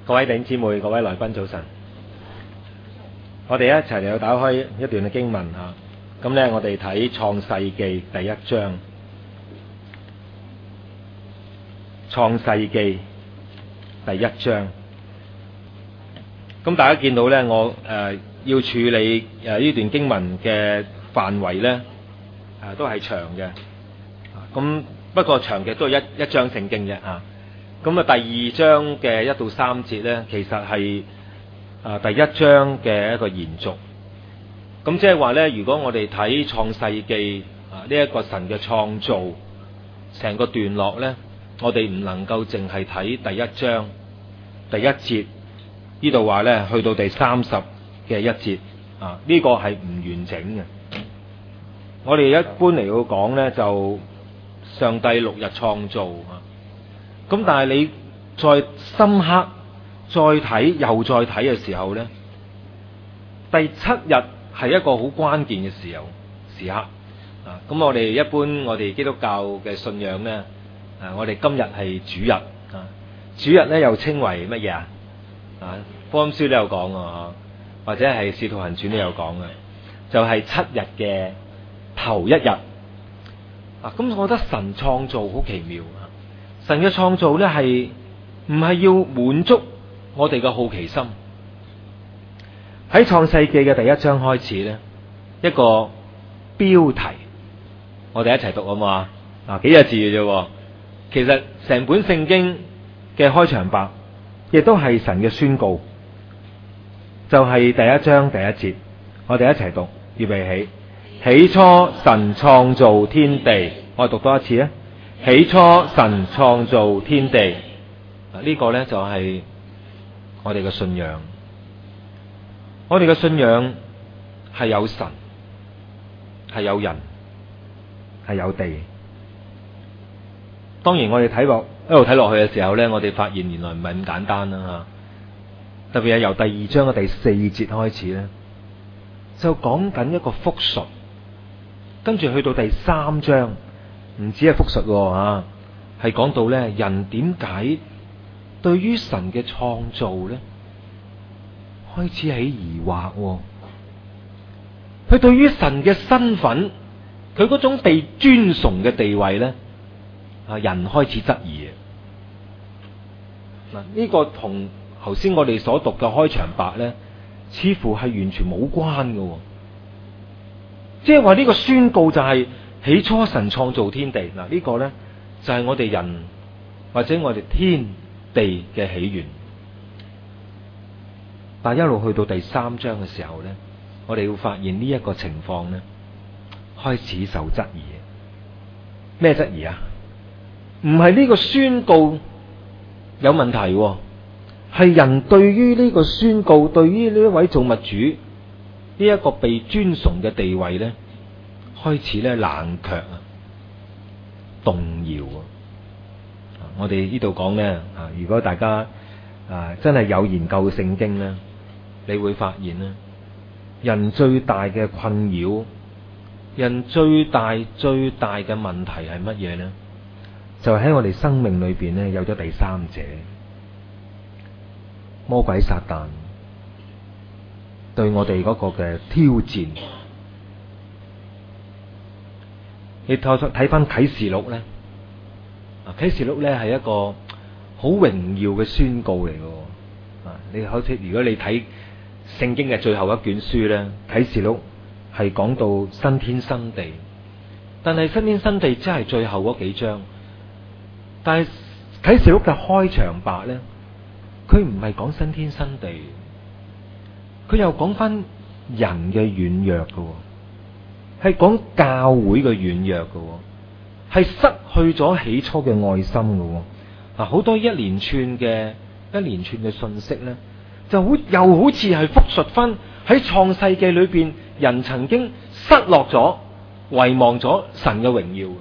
各位弟兄姊妹、各位來賓早晨，我哋一齊嚟到打開一段嘅經文啊。咁呢，我哋睇創世記第一章。創世記第一章。咁大家見到呢，我要處理呢段經文嘅範圍呢，都係長嘅。咁不過長嘅都係一章聖經啫啊。咁啊，第二章嘅1到3節呢，其實係第一章嘅一個延續。咁即係話呢，如果我哋睇創世記呢一個神嘅創造成個段落呢，我哋唔能夠淨係睇第一章第一節呢度話呢，去到第30嘅一節啊，呢個係唔完整嘅。我哋一般嚟到講呢，就上帝6日創造啊。咁但係你再深刻再睇又再睇嘅時候呢，第7日係一個好關鍵嘅時刻啊。咁我哋一般我哋基督教嘅信仰呢，我哋今日係主日啊。主日呢又稱為乜嘢啊？福音書都有講啊，或者係使徒行傳都有講嘅，就係7日嘅頭一日啊。咁我覺得神創造好奇妙。神嘅創造呢，係唔係要滿足我哋嘅好奇心？喺創世記嘅第一章開始呢，一個標題，我哋一齊讀好唔好啊？幾個字嘅啫。其實成本聖經嘅開場白，亦都係神嘅宣告，就係第一章第一節，我哋一齊讀，預備起。起初神創造天地，我哋讀多一次啊！起初神創造天地，呢個呢，就係我哋嘅信仰。我哋嘅信仰係有神，係有人，係有地。當然我哋一路睇落去嘅時候呢，我哋發現原來唔係咁簡單啦吓。特別係由第2章嘅第4節開始呢，就講緊一個複述，跟住去到第3章。唔止係複述吓，係講到咧人點解對於神嘅創造咧開始起疑惑。佢對於神嘅身份，佢嗰種被尊崇嘅地位咧，人開始質疑。嗱，呢個同頭先我哋所讀嘅開場白咧，似乎係完全冇關嘅。即係話呢個宣告就係起初神創造天地。嗱，呢個呢，就係我哋人或者我哋天地嘅起源。但一路去到第3章嘅時候呢，我哋會發現呢一個情況呢，開始受質疑。咩質疑啊？唔係呢個宣告有問題，係人對於呢個宣告，對於呢一位造物主呢一個被尊崇嘅地位呢，開始咧冷卻啊，動搖啊！我哋呢度講呢，如果大家真係有研究聖經呢，你會發現呢，人最大嘅困擾，人最大嘅問題係乜嘢呢？就喺我哋生命裏邊呢，有咗第三者，魔鬼撒旦對我哋嗰個嘅挑戰。你睇翻啟示錄咧，啟示錄咧係一個好榮耀嘅宣告嚟嘅。你好似如果你睇聖經嘅最後一卷書咧，啟示錄係講到新天新地，但係新天新地只係最後嗰幾章。但係啟示錄嘅開場白咧，佢唔係講新天新地，佢又講翻人嘅軟弱嘅。係講教會嘅軟弱嘅，係失去咗起初嘅愛心嘅。好多一連串嘅信息呢，就又好似係複述翻喺創世記裏邊人曾經失落咗、遺忘咗神嘅榮耀。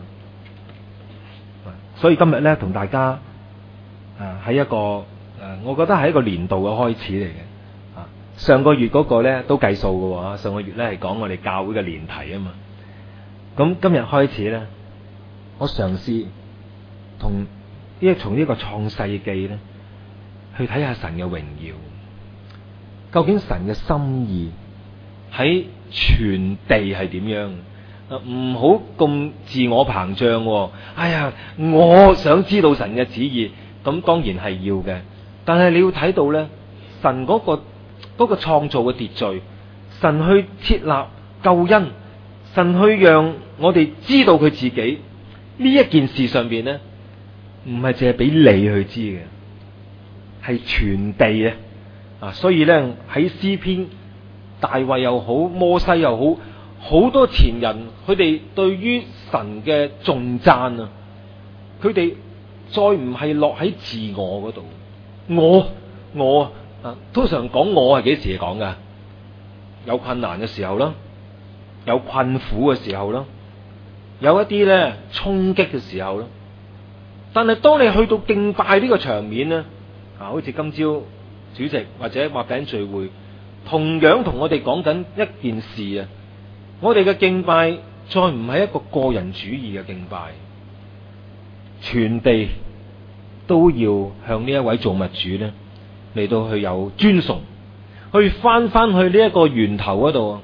所以今日呢，同大家喺一個我覺得係一個年度嘅開始嚟嘅。上個月嗰個咧都計數嘅，上個月咧係講我哋教會嘅年題啊嘛。咁今日開始咧，我嘗試從呢個創世記咧， 去睇下神嘅榮耀。究竟神嘅心意喺全地係點樣？唔好咁自我膨脹。哎呀，我想知道神嘅旨意，咁當然係要嘅。但係你要睇到呢，神嗰個創造嘅秩序，神去設立救恩，神去讓我哋知道佢自己呢一件事上邊呢，唔係淨係俾你去知嘅，係全地啊！所以呢，喺詩篇，大衛又好，摩西又好，好多前人佢哋對於神嘅頌讚啊，佢哋再唔係落喺自我嗰度。我啊，通常講我係幾時講噶？有困難嘅時候啦，有困苦嘅時候啦，有一啲咧衝擊嘅時候啦。但係當你去到敬拜呢個場面咧，啊，好似今朝主席或者擘餅聚會，同樣同我哋講緊一件事啊。我哋嘅敬拜再唔係一個個人主義嘅敬拜，全地都要向呢一位造物主咧嚟到去有尊崇，去翻去呢一個源頭嗰度。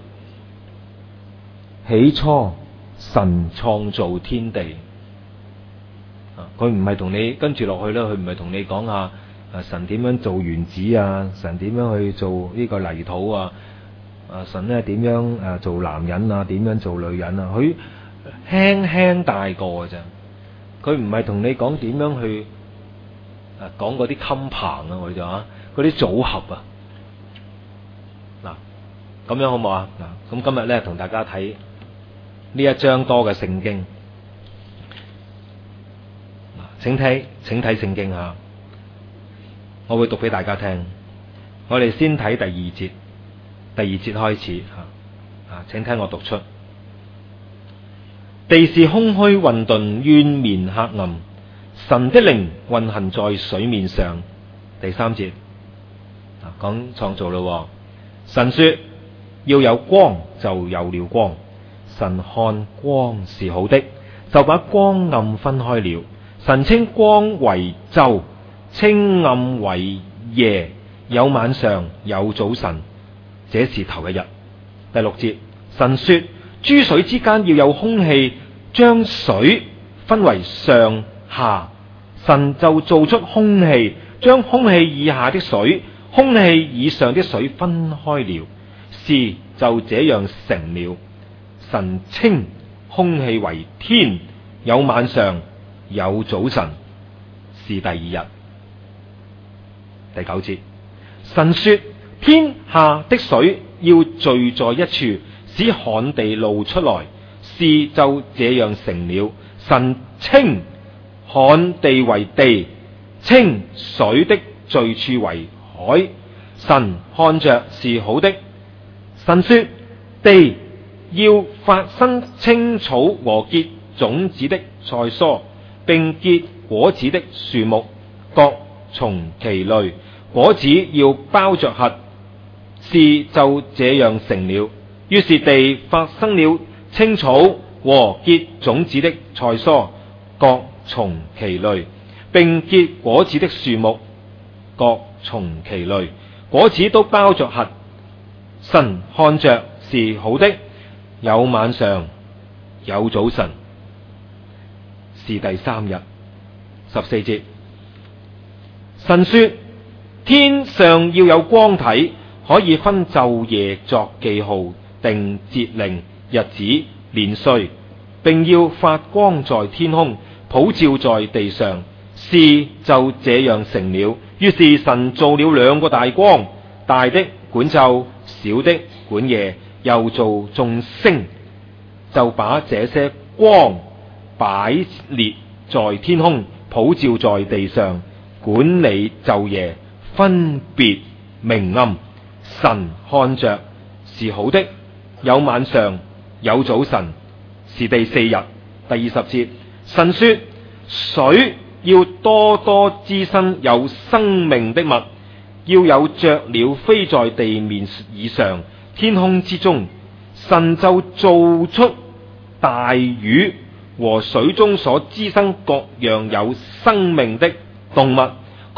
起初神創造天地，佢唔係同你跟住落去啦，佢唔係同你講下神點樣做原子啊，神點樣去做呢個泥土啊，神咧點樣做男人啊，點樣做女人啊，佢輕輕帶過嘅啫。佢唔係同你講點樣去講嗰啲襟棚啊，我哋就話嗰啲組合啊。嗱，咁樣好唔好啊？嗱，咁今日咧同大家睇呢一章多嘅聖經。請睇聖經吓，我會讀俾大家聽。我哋先睇第二節開始吓，請聽我讀出。地是空虛混沌，淵面黑暗，神的靈運行在水面上。第3節講創造咯。神說要有光，就有了光。神看光是好的，就把光暗分開了。神稱光為晝，稱暗為夜，有晚上，有早晨，這是頭一日。第6節，神說諸水之間要有空氣，將水分為上下。神就造出空氣，將空氣以下的水、空氣以上的水分開了，事就這樣成了。神稱空氣為天，有晚上，有早晨，是第2日。第9節，神說天下的水要聚在一處，使旱地露出來，事就這樣成了。神稱旱地為地，稱水的聚處為海。神看着是好的。神說地要發生青草和結種子的菜蔬，並結果子的樹木，各從其類，果子要包着核，事就這樣成了。於是地發生了青草和結種子的菜蔬，各從其類，並結果子的樹木，各從其類，果子都包着核。神看着是好的，有晚上，有早晨，是第3日。14節，神說天上要有光體，可以分晝夜作記號，定節令、日子、年歲，並要發光在天空，普照在地上，事就這樣成了。於是神造了2個大光，大的管晝，小的管夜，又造眾星，就把這些光擺列在天空，普照在地上，管理晝夜，分別明暗。神看着是好的，有晚上，有早晨，是第4日。第20節，神說水要多多滋生有生命的物，要有雀鳥飛在地面以上，天空之中。神就造出大魚和水中所滋生各樣有生命的動物，各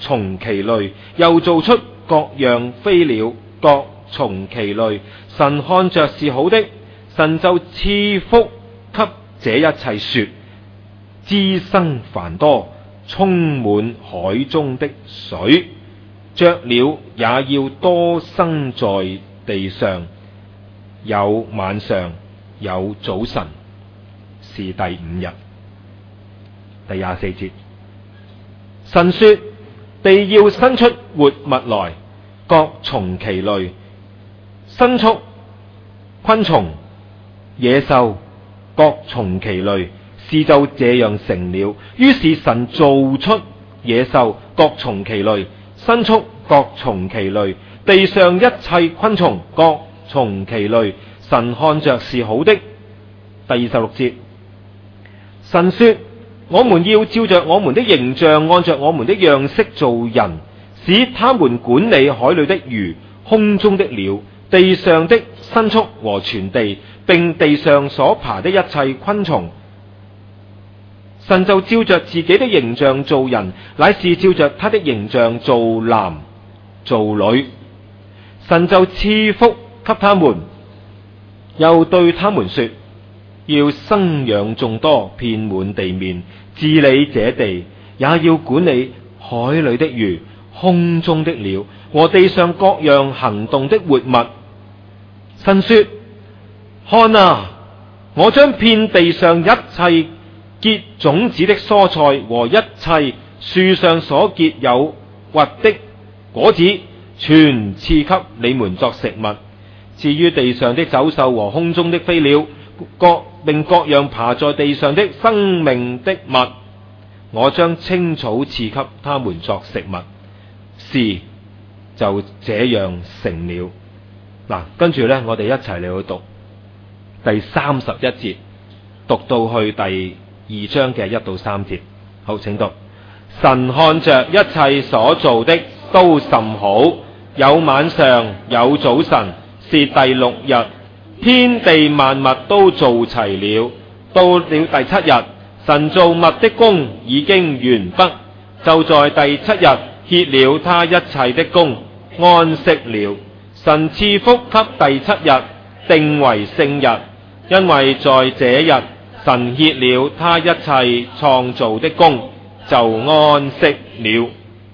從其類，又造出各樣飛鳥，各從其類。神看着是好的，神就賜福給這一切，說：滋生繁多，充滿海中的水，雀鳥也要多生在地上，有晚上，有早晨，是第5日。第24節，神說：地要生出活物來，各從其類，牲畜、昆蟲、野獸，各從其類。事就這樣成了。於是神造出野獸，各從其類；牲畜，各從其類；地上一切昆蟲，各從其類。神看着是好的。第26節，神說：我們要照着我們的形象，按着我們的樣式造人，使他們管理海裏的魚、空中的鳥、地上的牲畜和全地，並地上所爬的一切昆蟲。神就照着自己的形象造人，乃是照着他的形象造男造女。神就賜福給他們，又對他們說：要生養眾多，遍滿地面，治理這地，也要管理海裏的魚、空中的鳥和地上各樣行動的活物。神說：看啊，我將遍地上一切結種子的蔬菜和一切樹上所結有核的果子，全賜給你們作食物。至於地上的走獸和空中的飛鳥，並各樣爬在地上的生命的物，我將青草賜給他們作食物。事就這樣成了。嗱，跟住呢，我哋一齊嚟去讀第31節，讀到去第2章嘅1到3節。好，請讀。神看着一切所造的都甚好，有晚上，有早晨，是第6日。天地萬物都造齊了。到了第7日，神造物的工已經完畢，就在第7日歇了他一切的工，安息了。神賜福給第7日，定為聖日，因為在這日神歇了他一切創造的工，就安息了。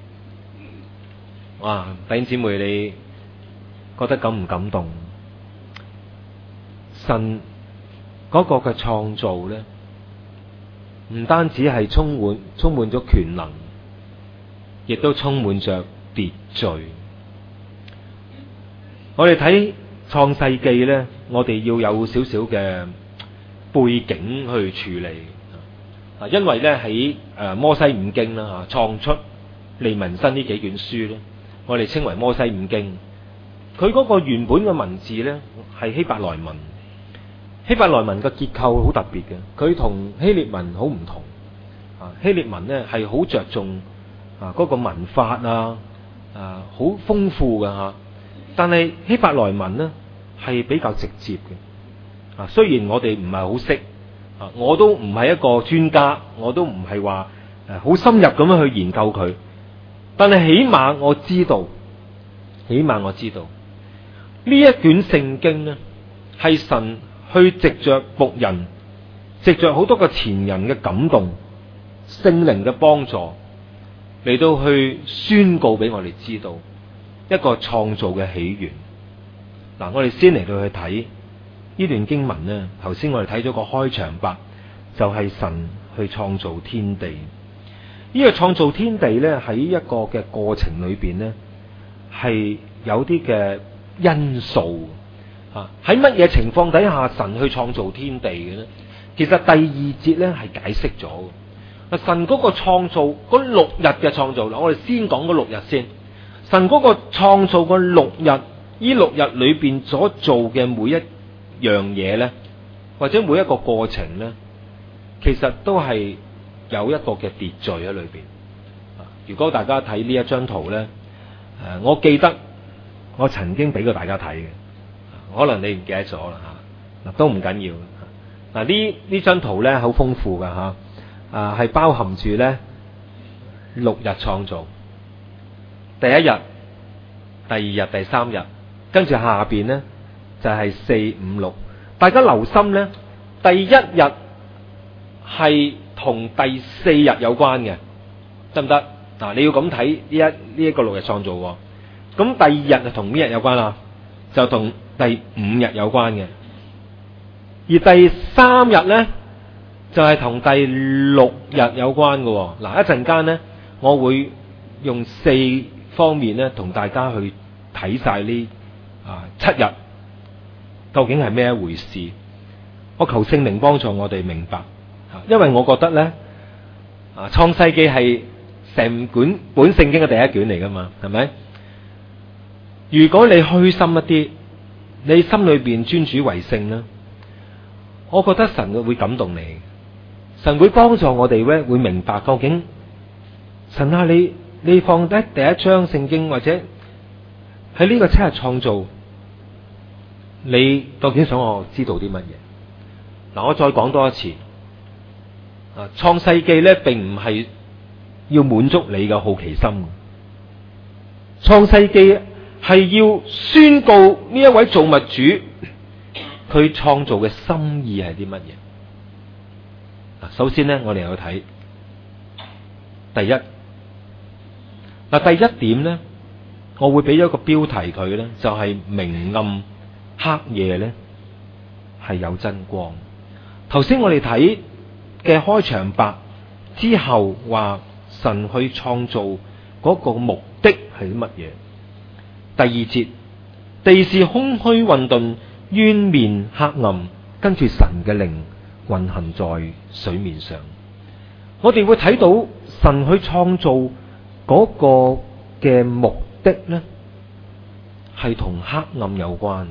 哇！弟兄姊妹，你覺得感唔感動？神嗰個嘅創造呢，唔單止係充滿咗權能，亦都充滿着秩序。我哋睇創世記呢，我哋要有少少嘅背景去處理。因為呢，喺摩西五經啦，創出、利民申呢幾卷書呢，我哋稱為摩西五經。佢嗰個原本嘅文字呢，係希伯來文。希伯來文嘅結構好特別嘅，佢同希臘文好唔同。希臘文呢係好着重嗰個文法好豐富嘅。但係希伯來文呢係比較直接嘅。雖然我哋唔係好識，我都唔係一個專家，我都唔係話好深入咁樣去研究佢，但係起碼我知道呢一卷聖經呢係神去藉着僕人，藉着好多個前人嘅感動，聖靈嘅幫助嚟到去宣告俾我哋知道一個創造嘅起源。嗱，我哋先嚟到去睇呢段經文呢，頭先我哋睇咗個開場白，就係神去創造天地。呢個創造天地呢，喺一個嘅過程裏邊呢，係有啲嘅因素。喺乜嘢情況底下神去創造天地嘅呢？其實第2節呢係解釋咗。神嗰個創造嗰6日嘅創造，我哋先講嗰6日先。神嗰個創造嗰6日，呢6日裏邊所做嘅每一樣嘢呢，或者每一個過程呢，其實都係有一個嘅秩序喺裏邊。如果大家睇呢一張圖呢，我記得我曾經俾過大家睇嘅。可能你唔記得咗啦嚇，都唔緊要。呢張圖咧好豐富噶嚇，係包含住咧6日創造， 第一日、第二日、第三日，跟住下邊呢就係4、5、6。大家留心呢，第一日係同第4日有關嘅，得唔得？嗱，你要咁睇呢一個6日創造喎。咁第二日就同咩日有關啦？就同第5日有關嘅。而第3日呢，就係同第6日有關嘅。嗱，一陣間呢，我會用4方面呢，同大家去睇晒呢7日究竟係咩一回事。我求聖靈幫助我哋明白，因為我覺得呢，創世記係成本聖經嘅第一卷嚟噶嘛，係咪？如果你虛心一啲，你心裏邊尊主為聖呢，我覺得神會感動你，神會幫助我哋咧，會明白究竟神啊，你放低第一章聖經，或者喺呢個7日創造，你究竟想我知道啲乜嘢？嗱，我再講多一次，創世記咧並唔係要滿足你嘅好奇心，創世記係要宣告呢一位造物主佢創造嘅心意係啲乜嘢。首先呢，我哋去睇第一，第一點呢，我會俾咗一個標題佢呢，就係明暗黑夜呢係有真光。頭先我哋睇嘅開場白之後話神去創造嗰個目的係啲乜嘢？第二節，地是空虛混沌，淵面黑暗，跟住神嘅靈運行在水面上。我哋會睇到神去創造嗰個嘅目的呢，係同黑暗有關，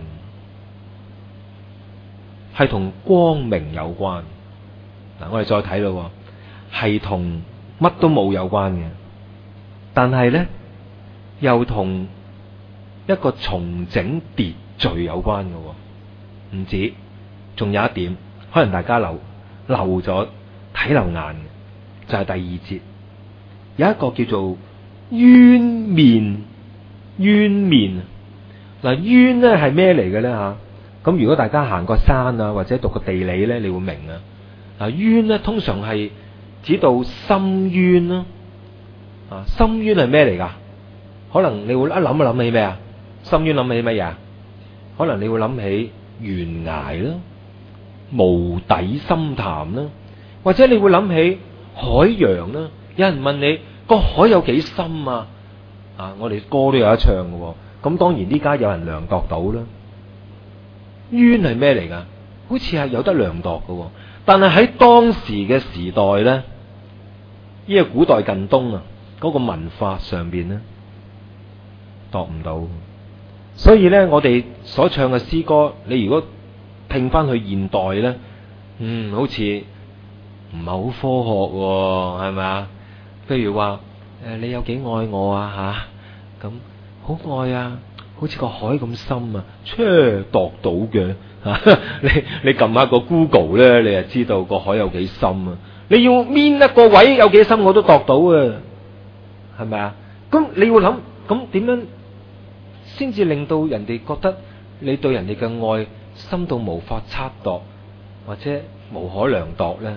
係同光明有關。嗱，我哋再睇咯，係同乜都冇有關嘅，但係呢，又同一個重整秩序有關嘅。唔止，仲有一點，可能大家漏咗睇漏眼嘅，就係第二節有一個叫做淵面。淵面嗱，淵咧係咩嚟嘅咧吓？咁如果大家行過山啊，或者讀過地理咧，你會明啊。嗱，淵咧通常係指到深淵啦。深淵係咩嚟噶？可能你會一諗起咩啊？深淵諗起乜嘢？可能你會諗起懸崖啦、無底深潭啦，或者你會諗起海洋啦。有人問你個海有幾深啊？我哋歌都有得唱嘅，咁當然呢家有人量度到啦。淵係咩嚟噶？好似係有得量度嘅，但係喺當時嘅時代咧，呢個古代近東啊，嗰個文化上邊咧度唔到。所以咧，我哋所唱嘅詩歌，你如果聽翻去現代咧，好似唔係好科學，係咪啊？譬如話你有幾愛我啊吓？咁好愛啊，好似個海咁深啊，度到嘅你撳下個 Google 咧，你就知道個海有幾深啊。你要搣一個位有幾深，我都度到啊，係咪啊？咁你要諗，咁點樣先至令到人哋覺得你對人哋嘅愛深到無法測度或者無可量度咧？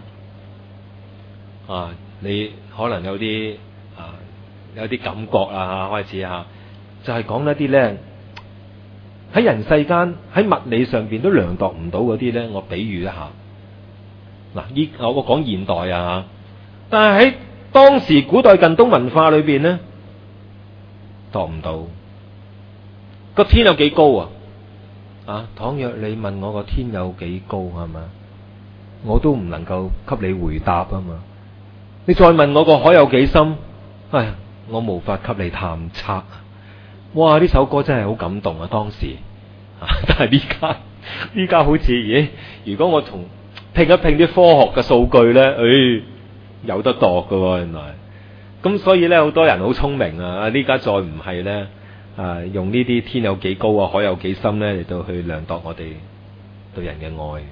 你可能有啲感覺啦吓，開始吓，就係講一啲咧喺人世間喺物理上邊都量度唔到嗰啲咧。我比喻一下，我講現代啊，但係喺當時古代近東文化裏邊咧，度唔到。個天有幾高啊？倘若你問我個天有幾高，係嘛，我都唔能夠給你回答啊嘛。你再問我個海有幾深，我無法給你探測。哇！呢首歌真係好感動啊，當時但係呢家好似如果我同拼一拼啲科學嘅數據咧，有得度噶，原來。咁所以咧，好多人好聰明啊！呢家再唔係咧。用呢啲天有幾高啊，海有幾深咧嚟到去量度我哋對人嘅愛。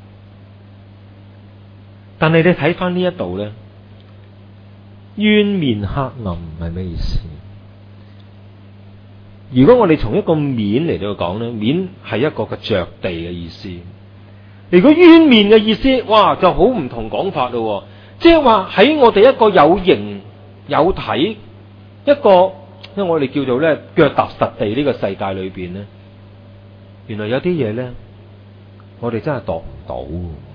但係你睇翻呢一度咧，淵面黑暗係咩意思？ 如果我哋從一個面嚟到講咧，面係一個嘅着地嘅意思。如果淵面嘅意思，哇，就好唔同講法咯。即係話喺我哋一個有形有體，一個因為我哋叫做咧腳踏實地呢個世界裏邊咧，原來有啲嘢咧，我哋真係度唔到。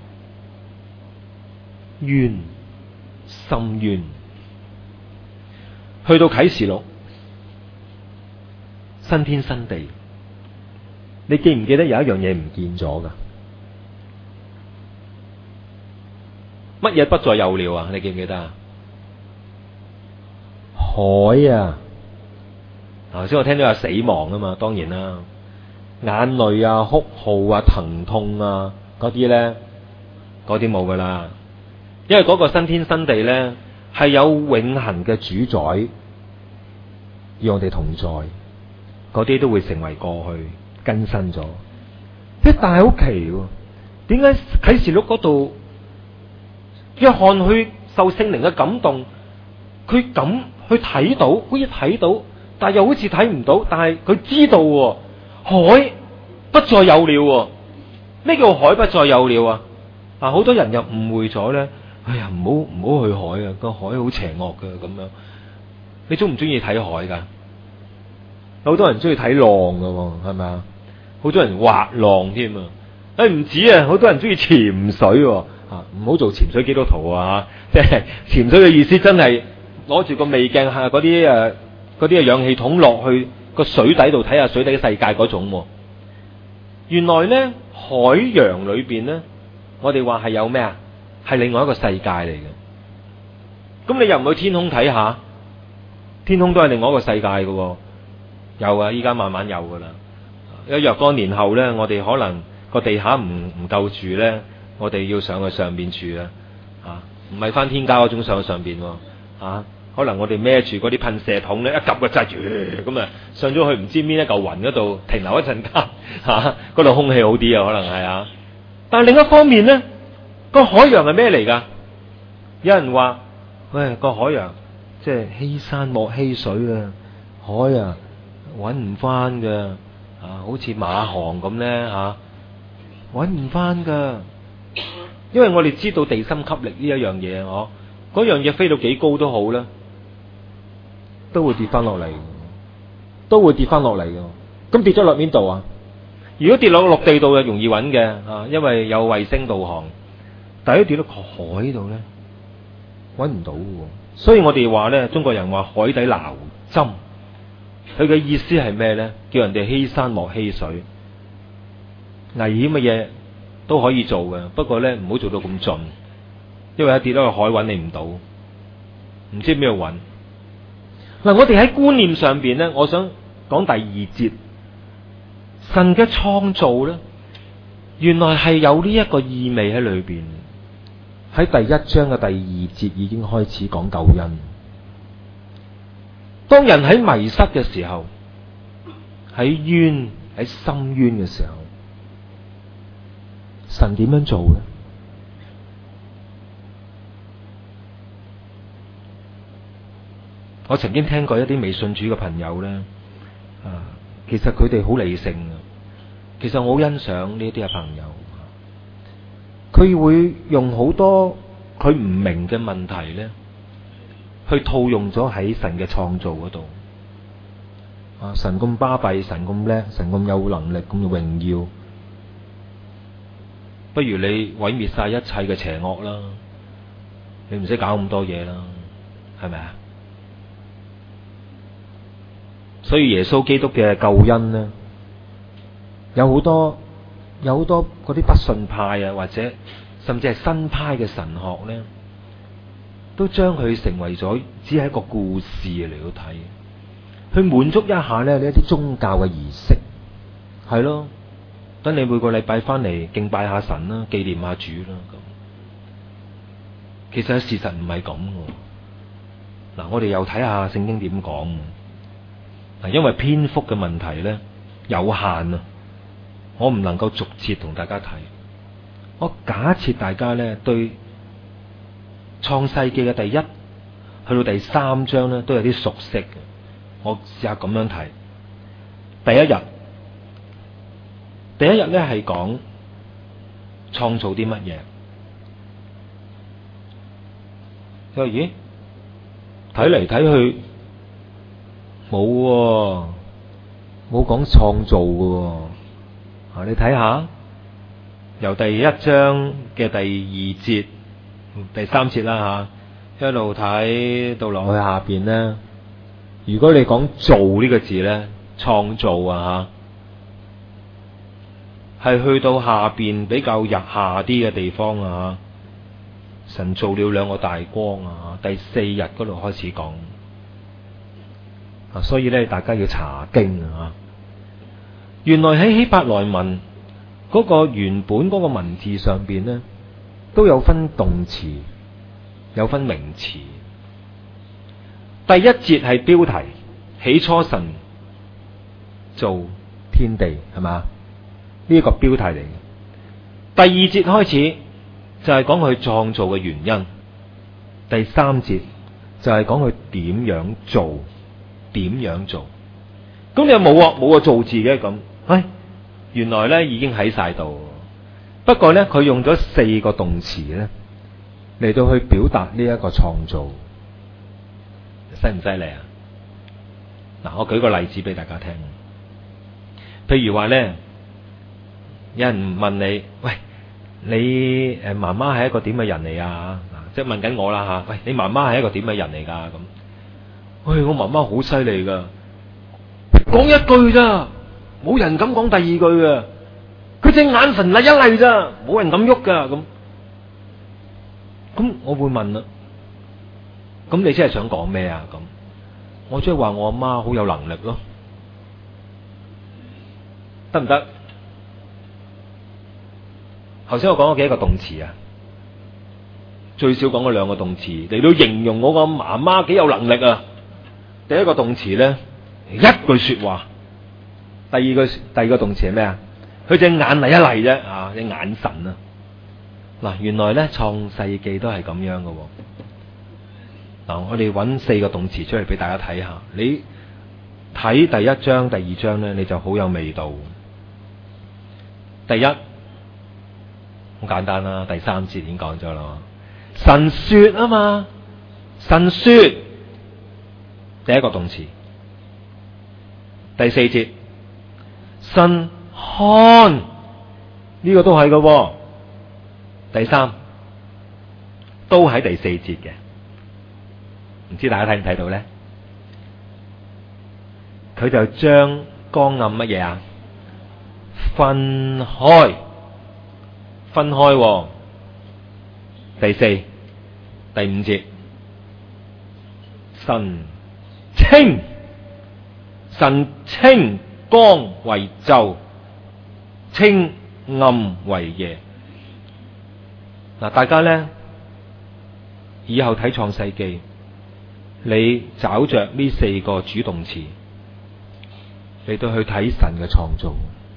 淵，深淵，去到啟示錄，新天新地，你記唔記得有一樣嘢唔見咗噶？乜嘢不再有了啊？你記唔記得啊？海啊！頭先我聽到有死亡啊嘛，當然啦，眼淚啊、哭號啊、疼痛啊嗰啲咧，嗰啲冇噶啦，因為嗰個新天新地咧係有永恆嘅主宰與我哋同在，嗰啲都會成為過去更新咗。但係好奇喎，點解啟示錄嗰度約翰去受聖靈嘅感動，佢咁去睇到，好似睇到，但係又好似睇唔到，但係佢知道海不再有了。咩叫海不再有了啊？啊，好多人又誤會咗咧。哎呀，唔好去海啊！個海好邪惡噶咁樣。你中唔中意睇海噶？好多人中意睇浪噶，係咪啊？好多人滑浪添啊！唔止啊，好多人中意潛水。唔好做潛水基督徒啊！即係潛水嘅意思，真係攞住個微鏡下嗰啲嘅氧氣筒落去個水底度睇下水底嘅世界嗰種。原來咧海洋裏邊咧，我哋話係有咩啊？係另外一個世界嚟嘅。咁你又唔去天空睇下？天空都係另外一個世界嘅。有啊，依家慢慢有噶啦。有若干年後咧，我哋可能個地下唔夠住咧。我哋要上去上邊住啊！唔係翻天家嗰種上去上邊啊！可能我哋孭住嗰啲噴射筒咧，一撳個掣咁啊，上咗去唔知邊一嚿雲嗰度停留一陣間嗰度空氣好啲啊，可能係啊。但係另一方面咧，個海洋係咩嚟噶？有人話：喂，個海洋即係欺山莫欺水啊！海啊，搵唔翻噶好似馬航咁咧搵唔翻噶。因為我哋知道地心吸力呢一樣嘢，嗰樣嘢飛到幾高都好啦，都會跌翻落嚟，嘅。咁跌咗落邊度啊？如果跌落陸地度就容易揾嘅因為有衛星導航。但係跌到海度咧，揾唔到嘅。所以我哋話咧，中國人話海底撈針，佢嘅意思係咩咧？叫人哋欺山莫欺水，危險嘅嘢都可以做嘅，不過咧唔好做到咁盡，因為一跌落個海揾你唔到，唔知邊度揾。嗱，我哋喺觀念上邊咧，我想講第二節，神嘅創造咧，原來係有呢一個意味喺裏邊。喺第一章嘅第二節已經開始講救恩。當人喺迷失嘅時候，喺深淵嘅時候，神點樣做呢？我曾經聽過一啲未信主嘅朋友咧，其實佢哋好理性嘅。其實我好欣賞呢啲嘅朋友，佢會用好多佢唔明嘅問題咧，去套用咗喺神嘅創造嗰度。神咁巴閉，神咁叻，神咁有能力，咁榮耀。不如你毀滅晒一切嘅邪惡啦，你唔使搞咁多嘢啦，係咪啊？所以耶穌基督嘅救恩呢，有好多嗰啲不信派啊，或者甚至係新派嘅神學呢，都將佢成為咗只係一個故事嚟到睇，去滿足一下呢一啲宗教嘅儀式，係咯。等你每個禮拜翻嚟敬拜下神啦，紀念下主啦咁。其實事實唔係咁嘅。嗱，我哋又睇下聖經點講。嗱，因為篇幅嘅問題咧有限啊，我唔能夠逐節同大家睇。我假設大家咧對創世記嘅第一去到第三章咧都有啲熟悉嘅。我試下咁樣睇。 第一日咧係講創造啲乜嘢？佢話咦，睇嚟睇去冇講創造嘅。你睇下由第一章嘅第二節、第三節啦吓，一路睇到落去下邊咧。如果你講造呢個字咧，創造啊吓，係去到下邊比較入下啲嘅地方啊。神造了兩個大光啊，第4日嗰度開始講啊，所以咧大家要查經啊。原來喺希伯來文嗰個原本嗰個文字上邊咧，都有分動詞，有分名詞。第一節係標題，起初神造天地，係嘛？呢個標題嚟嘅。第二節開始就係講佢創造嘅原因。第3節就係講佢點樣做，點樣做。咁你又冇個造字嘅咁？原來咧已經喺晒度。不過咧，佢用咗4個動詞咧嚟到去表達呢一個創造，犀唔犀利啊？嗱，我舉個例子俾大家聽。譬如話咧，有人問你，喂，你媽媽係一個點嘅人嚟啊？即係問緊我啦吓。喂，你媽媽係一個點嘅人嚟噶？咁，喂，我媽媽好犀利噶，講一句咋，冇人敢講第二句嘅。佢隻眼神嚟一嚟咋，冇人敢喐噶。咁我會問啦，咁你真係想講咩啊？咁我即係話我阿媽好有能力咯，得唔得？頭先我講咗幾多個動詞啊？最少講咗2個動詞嚟到形容我個媽媽幾有能力啊。第一個動詞咧，一句說話。第二個動詞係咩啊？佢隻眼嚟一嚟啫，啊，隻眼神啊。嗱，原來咧創世記都係咁樣嘅。嗱，我哋揾4個動詞出嚟俾大家睇下。你睇第一章、第二章咧，你就好有味道。第一，好簡單啦，第3節已經講咗啦。神說啊嘛，神說，第一個動詞。第4節，神看，呢個都係嘅。第3都喺第4節嘅，唔知大家睇唔睇到咧？佢就將光暗乜嘢啊？分開。第4、第5節，神稱光為晝，稱暗為夜。嗱，大家咧以後睇創世記，你找着呢4個主動詞嚟到去睇神嘅創造。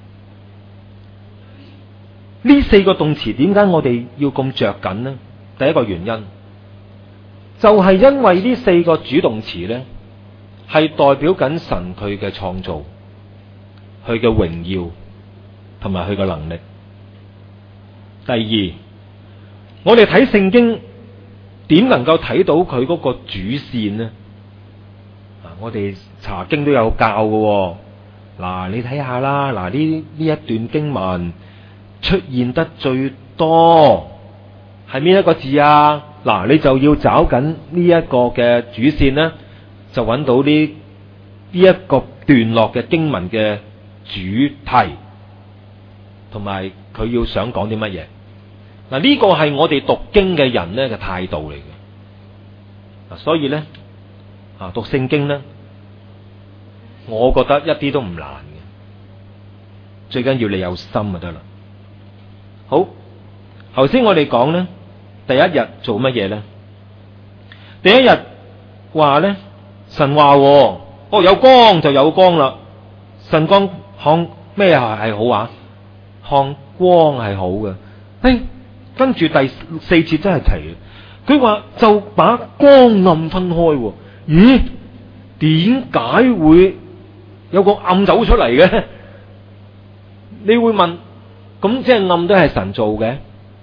呢4個動詞點解我哋要咁着緊呢？第一個原因就係因為呢4個主動詞咧，係代表緊神佢嘅創造，佢嘅榮耀同埋佢嘅能力。第二，我哋睇聖經點能夠睇到佢嗰個主線呢？我哋查經都有教嘅。嗱，你睇下啦，嗱，呢一段經文出現得最多係邊一個字啊？嗱，你就要找緊呢一個嘅主線呢，就揾到呢一個段落嘅經文嘅主題，同埋佢要想講啲乜嘢。嗱，呢個係我哋讀經嘅人咧嘅態度嚟嘅。嗱，所以咧讀聖經咧，我覺得一啲都唔難嘅，最緊要你有心就得啦。好，頭先我哋講咧，第一日做乜嘢咧？第一日話咧，神話有光就有光啦。神光看咩係好啊？看光係好嘅。跟住第4節真係提，佢話就把光暗分開。咦？點解會有個暗走出嚟嘅？你會問，咁即係暗都係神做嘅？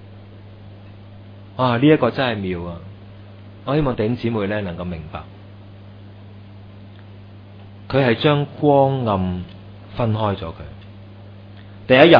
啊，呢一個真係妙啊！我希望弟兄姊妹咧能夠明白，佢係將光暗分開咗佢。第一日，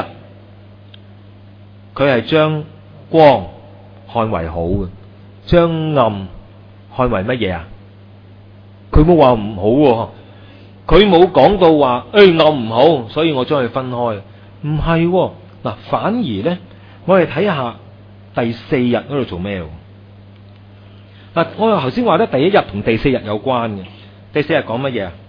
佢係將光看為好嘅，將暗看為乜嘢啊？佢冇話唔好喎，佢冇講到話暗唔好，所以我將佢分開。唔係喎，嗱，反而咧，我哋睇下第四日嗰度做咩？嗱，我頭先話咧，第一日同第四日有關嘅。第四日講乜嘢啊？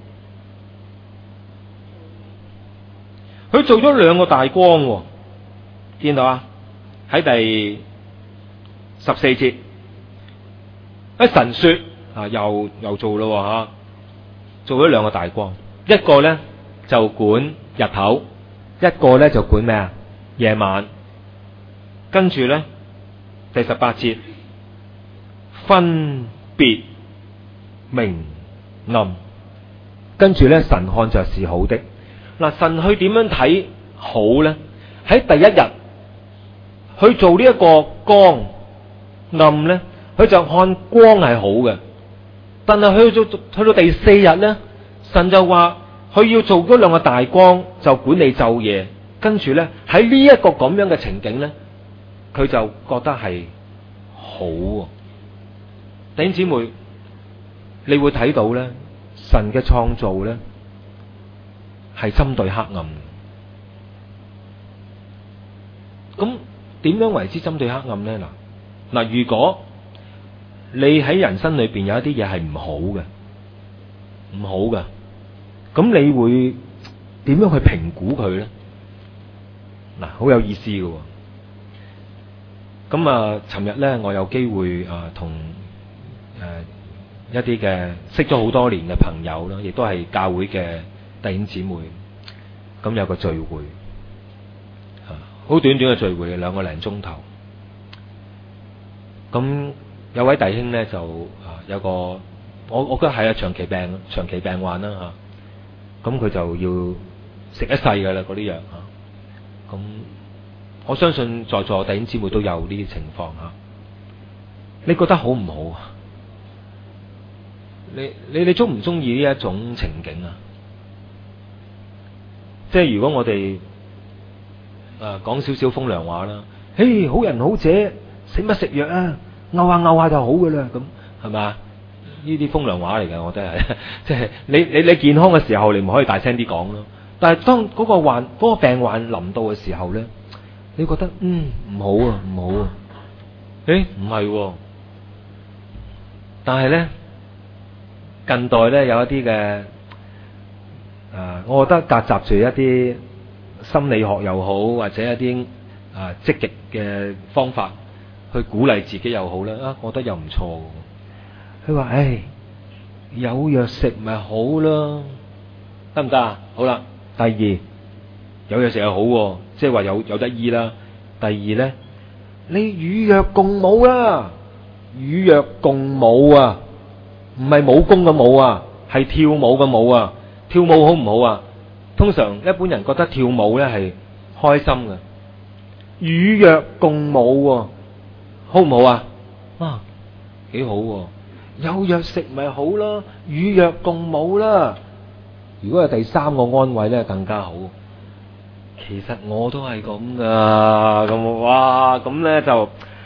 佢做咗兩個大光喎，見到啊？喺第14節，神說啊，又做咯吓，做咗兩個大光，一個咧就管日頭，一個咧就管咩啊？夜晚。跟住咧第18節，分別明暗。跟住咧，神看着是好的。嗱，神去點樣睇好咧？喺第一日去做呢一個光暗咧，佢就看光係好嘅。但係去到第四日咧，神就話佢要做嗰兩個大光，就管理晝夜。跟住咧，喺呢一個咁樣嘅情景咧，佢就覺得係好。弟兄姊妹，你會睇到咧，神嘅創造咧係針對黑暗。咁點樣為之針對黑暗咧？嗱，如果你喺人生裏邊有一啲嘢係唔好嘅，唔好嘅，咁你會點樣去評估佢咧？嗱，好有意思嘅。咁啊，尋日咧，我有機會同一啲嘅識咗好多年嘅朋友啦，亦都係教會嘅弟兄姊妹，咁有個聚會，好短短嘅聚會，2個零鐘頭。咁有位弟兄咧就有個我覺得係長期病患啦吓，咁佢就要食一世噶啦嗰啲藥吓。咁我相信在座弟兄姊妹都有呢啲情況吓。你覺得好唔好啊？你中唔中意呢一種情景啊？即係如果我哋講少少風涼話啦，嘿，好人好姐食乜食藥啊？拗下就好噶啦，咁係咪？呢啲風涼話嚟嘅，我覺得係，即係你健康嘅時候，你唔可以大聲啲講咯。但係當嗰個病患臨到嘅時候咧，你覺得唔好啊，唔好啊？唔係，但係咧近代咧有一啲嘅我覺得夾雜住一啲心理學又好，或者一啲積極嘅方法去鼓勵自己又好啦，我覺得又唔錯。佢話有藥食咪好咯，得唔得啊？好啦，第二有藥食又好，即係話有得醫啦。第二咧，你與藥共舞啦，與藥共舞啊，唔係武功嘅舞啊，係跳舞嘅舞啊。跳舞好唔好啊？通常一般人覺得跳舞咧係開心嘅，與藥共舞好唔好啊？幾好，有藥食咪好咯，與藥共舞啦。如果係第三個安慰咧，更加好。其實我都係咁噶，咁哇，咁咧就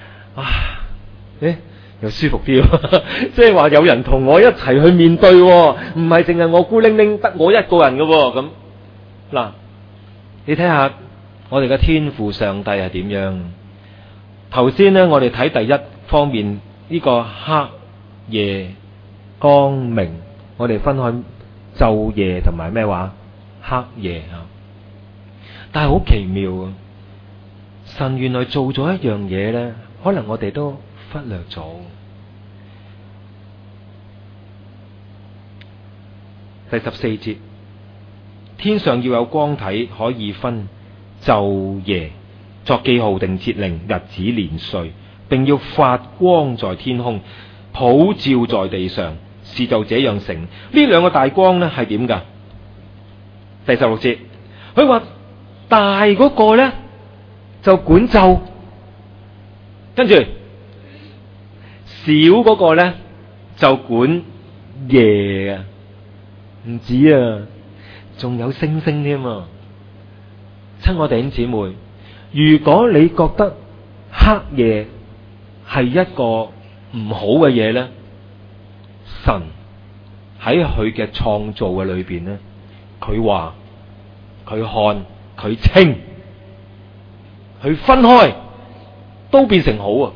又舒服啲，即係話有人同我一齊去面對，唔係淨係我孤零零得我一個人噶。咁嗱，你睇下我哋嘅天父上帝係點樣？頭先咧，我哋睇第一方面呢個黑夜光明，我哋分開晝夜同埋咩話黑夜啊。但係好奇妙啊！神原來做咗一樣嘢咧，可能我哋都忽略咗。第14節，天上要有光體，可以分晝夜，作記號定節令，日子年歲，並要發光在天空，普照在地上，事就這樣成。呢兩個大光咧係點噶？ 第16節，佢話大嗰個咧就管晝，跟住小嗰個咧就管夜啊，唔止啊，仲有星星添啊！親愛弟兄姊妹，如果你覺得黑夜係一個唔好嘅嘢咧，神喺佢嘅創造嘅裏邊咧，佢話佢看佢清，佢分開都變成好啊！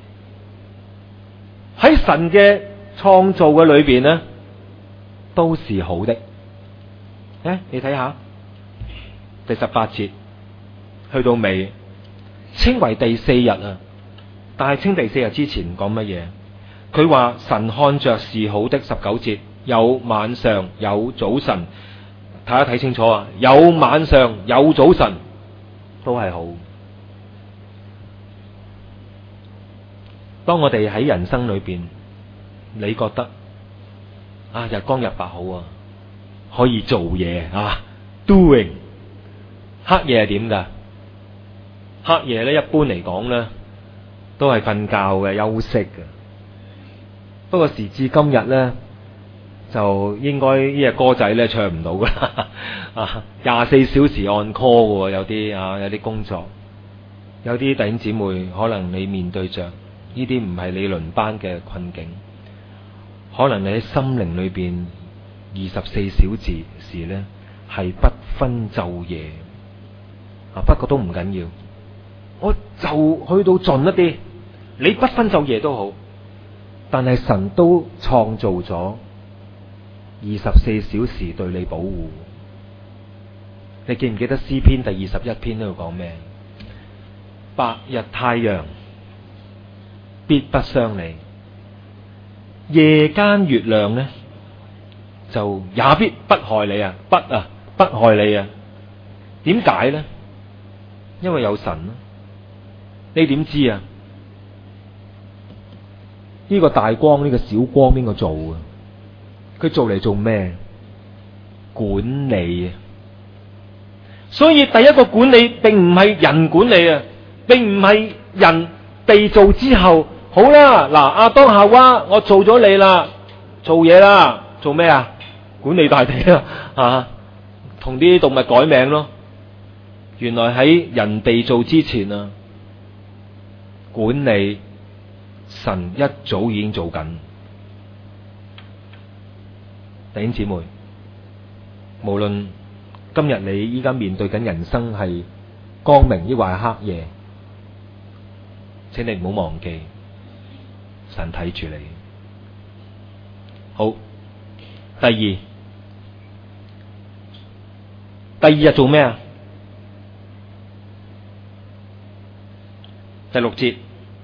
喺神嘅創造嘅裏邊咧，都是好的。你睇下第18節去到尾，稱為第4日啊！但係稱第4日之前講乜嘢？佢話神看着是好的。19節有晚上有早晨，睇清楚啊！有晚上有早晨都係好。當我哋喺人生裏邊，你覺得日光日白好啊，可以做嘢啊 ，doing。黑夜係點噶？黑夜咧，一般嚟講咧，都係瞓覺嘅、休息嘅。不過時至今日咧，就應該呢隻歌仔咧唱唔到噶啦，24小時按 call 嘅，有啲工作，有啲弟兄姊妹可能你面對着呢啲唔係你輪班嘅困境，可能你喺心靈裏邊24小時咧係不分晝夜不過都唔緊要，我就去到盡一啲，你不分晝夜都好，但係神都創造咗24小時對你保護。你記唔記得詩篇第21篇呢度講咩？白日太陽必不傷你，夜間月亮呢就也必不害你啊！不害你啊！點解呢？因為有神啊！你點知啊？呢個大光，呢個小光邊個做啊？佢做嚟做咩？管理啊！所以第一個管理並唔係人管理啊，並唔係人被造之後，好啦，嗱，亞當夏娃，我做咗你啦，做嘢啦，做咩啊？管理大地啊，同啲動物改名咯。原來喺人被造之前啊，管理神一早已經做緊。弟兄姊妹，無論今日你依家面對緊人生係光明抑或係黑夜，請你唔好忘記神睇住你。好，第二日做咩啊？第6節，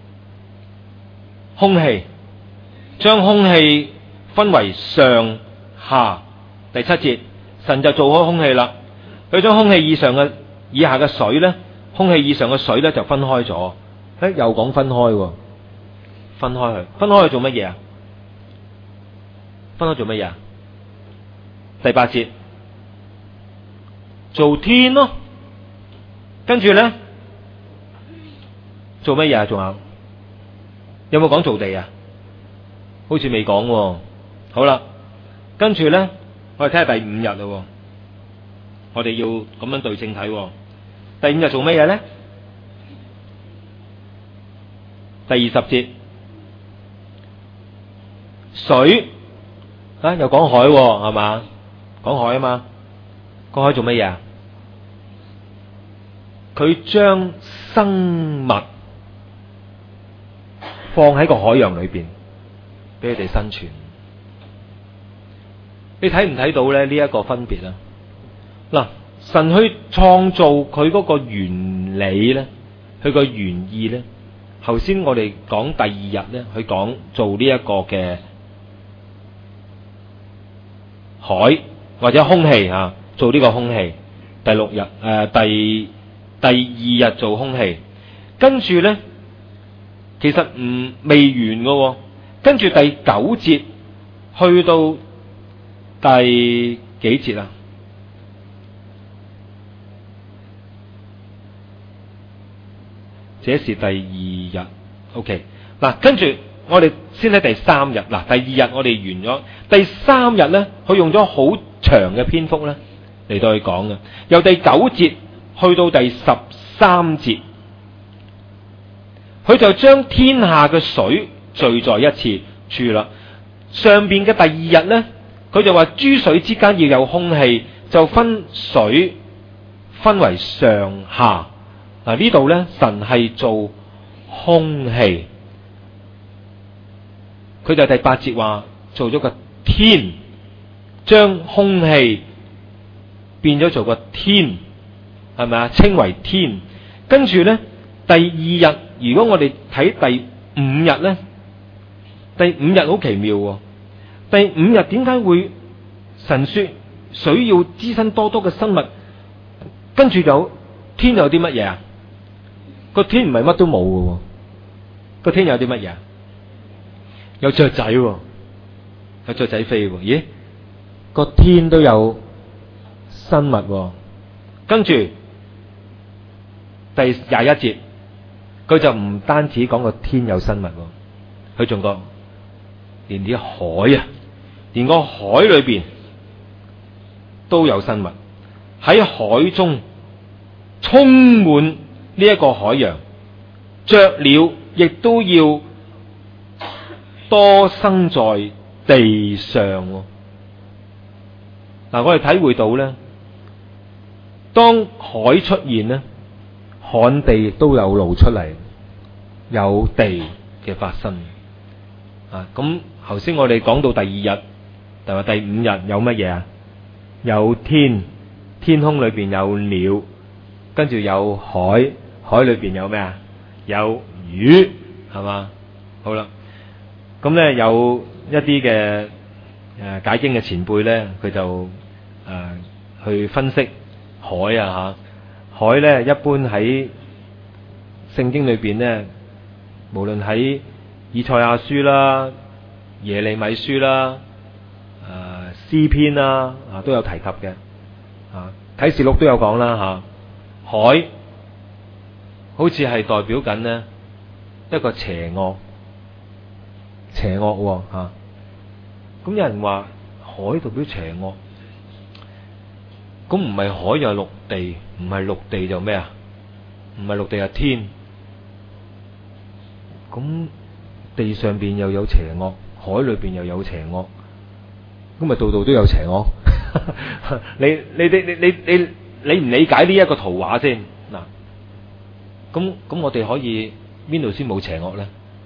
空氣，將空氣分為上下。第7節，神就做開空氣啦。佢將空氣以下嘅水咧，空氣以上嘅水咧就分開咗。又講分開，分開去做乜嘢啊？分開做乜嘢啊？第8節，做天咯。跟住咧做乜嘢啊？仲有冇講做地啊？好似未講。好啦，跟住咧我哋睇下第5日啦。我哋要咁樣對正睇。第5日做乜嘢咧？第20節，水又講海係嘛？講海啊嘛。講海做乜嘢啊？佢將生物放喺個海洋裏邊，俾佢哋生存。你睇唔睇到咧呢一個分別啊？嗱，神去創造佢嗰個原理咧，佢個原意咧，頭先我哋講第2日咧，佢講做呢一個嘅海或者空氣啊，做呢個空氣。第6日第2日做空氣，跟住咧其實未完㗎。跟住第9節去到第幾節啊？ 這是第二日。OK， 嗱，跟住我哋先睇第三日。嗱，第二日我哋完咗，第三日咧，佢用咗好長嘅篇幅咧嚟到去講嘅，由第9節去到第13節，佢就將天下嘅水聚在一次處啦。上邊嘅第二日咧，佢就話諸水之間要有空氣，就分水分為上下。嗱，呢度咧，神係做空氣，佢就第8節話做咗個天，將空氣變咗做個天，係咪啊？稱為天。跟住咧，第二日，如果我哋睇第5日咧，第5日好奇妙喎。第5日點解會神說水要滋生多多嘅生物？跟住有天有啲乜嘢啊？個天唔係乜都冇嘅，個天有啲乜嘢？有雀仔，有雀仔飛。咦？個天都有生物。跟住第21節，佢就唔單止講個天有生物，佢仲講連啲海啊，連個海裏邊都有生物，喺海中充滿呢一個海洋，雀鳥亦都要多生在地上。嗱，我哋體會到咧，當海出現咧，旱地都有露出嚟，有地嘅發生。啊，咁頭先我哋講到第2日，同埋第5日有乜嘢啊？有天，天空裏邊有鳥，跟住有海，海裏邊有咩啊？有魚，係嘛？好啦，咁咧有一啲嘅解經嘅前輩咧，佢就去分析海啊吓，海咧一般喺聖經裏邊咧，無論喺以賽亞書啦、耶利米書啦、詩篇啦都有提及嘅。啟示錄都有講啦吓，海好似係代表緊呢一個邪惡吓。咁有人話海代表邪惡，咁唔係海就係陸地，唔係陸地就咩啊？唔係陸地係天。咁地上邊又有邪惡，海裏邊又有邪惡，咁咪度度都有邪惡？你唔理解呢一個圖畫先嗱？咁我哋可以邊度先冇邪惡咧？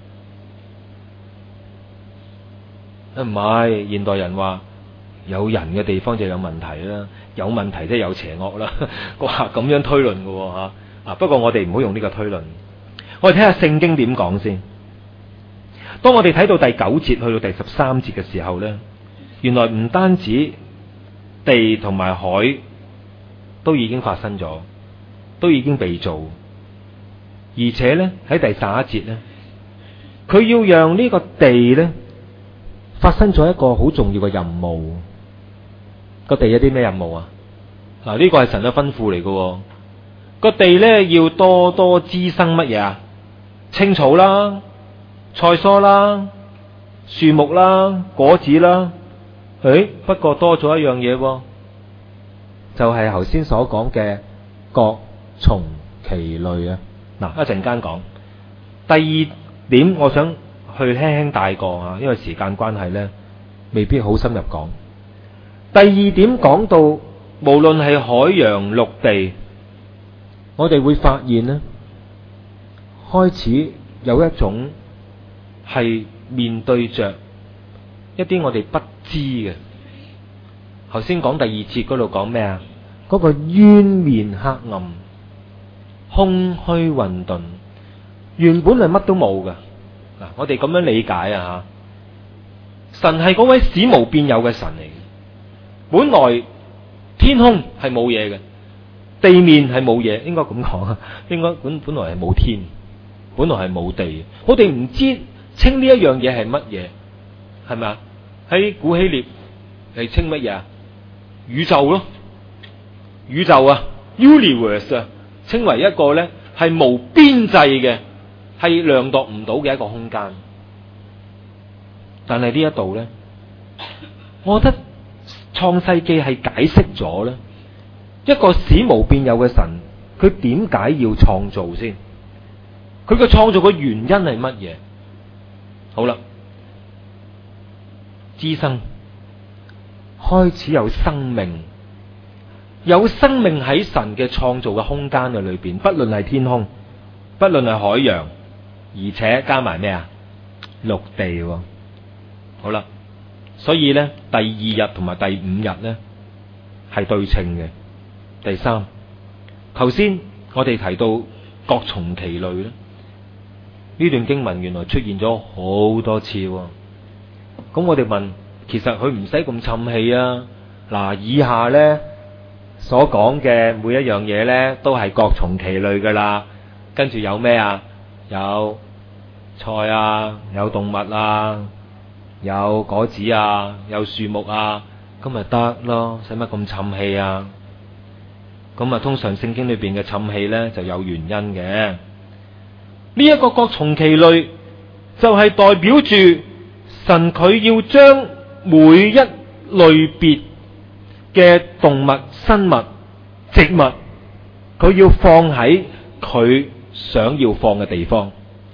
唔係，現代人話有人嘅地方就有問題啦，有問題即係有邪惡啦。哇，咁樣推論嘅吓。不過我哋唔好用呢個推論，我哋睇下聖經點講先。當我哋睇到第9節去到第13節嘅時候咧，原來唔單止地同埋海都已經發生咗，都已經被造，而且咧喺第11節咧，佢要讓呢個地咧發生咗一個好重要嘅任務。個地有啲咩任務啊？嗱，呢個係神嘅吩咐嚟嘅。個地咧要多多滋生乜嘢啊？青草啦、菜蔬啦、樹木啦、果子啦。不過多咗一樣嘢，就係頭先所講嘅各從其類啊。嗱，一陣間講。第二點，我想去輕輕帶過啊，因為時間關係咧，未必好深入講。第二點講到，無論係海洋陸地，我哋會發現咧，開始有一種係面對着一啲我哋不知嘅。頭先講第2節嗰度講咩啊？嗰個淵面黑暗、空虛混沌，原本係乜都冇㗎。嗱，我哋咁樣理解啊吓，神係嗰位使無變有嘅神嚟嘅。本來天空係冇嘢嘅，地面係冇嘢，應該咁講啊。應該本來係冇天，本來係冇地。我哋唔知稱呢一樣嘢係乜嘢，係咪啊？喺古希臘係稱乜嘢啊？宇宙咯，宇宙啊 ，universe 啊，稱為一個咧係無邊際嘅，係量度唔到嘅一個空間。但係呢一度咧，我覺得創世記係解釋咗咧，一個使無變有嘅神，佢點解要創造先？佢嘅創造嘅原因係乜嘢？好啦，滋生開始有生命，有生命喺神嘅創造嘅空間嘅裏邊，不論係天空，不論係海洋，而且加埋咩啊？陸地。好啦，所以咧，第二日同埋第五日咧係對稱嘅。第三，頭先我哋提到各從其類咧，呢段經文原來出現咗好多次。咁我哋問，其實佢唔使咁沉氣啊。嗱，以下咧所講嘅每一樣嘢咧，都係各從其類噶啦。跟住有咩啊？有菜啊，有動物啊，有果子啊，有樹木啊，咁咪得咯，使乜咁沉氣啊？咁啊，通常聖經裏邊嘅沉氣咧就有原因嘅。呢一個各從其類，就係代表住神佢要將每一類別嘅動物、生物、植物，佢要放喺佢想要放嘅地方。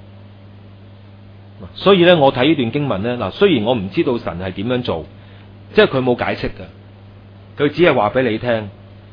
所以咧，我睇呢段經文咧，嗱，雖然我唔知道神係點樣做，即係佢冇解釋嘅，佢只係話俾你聽，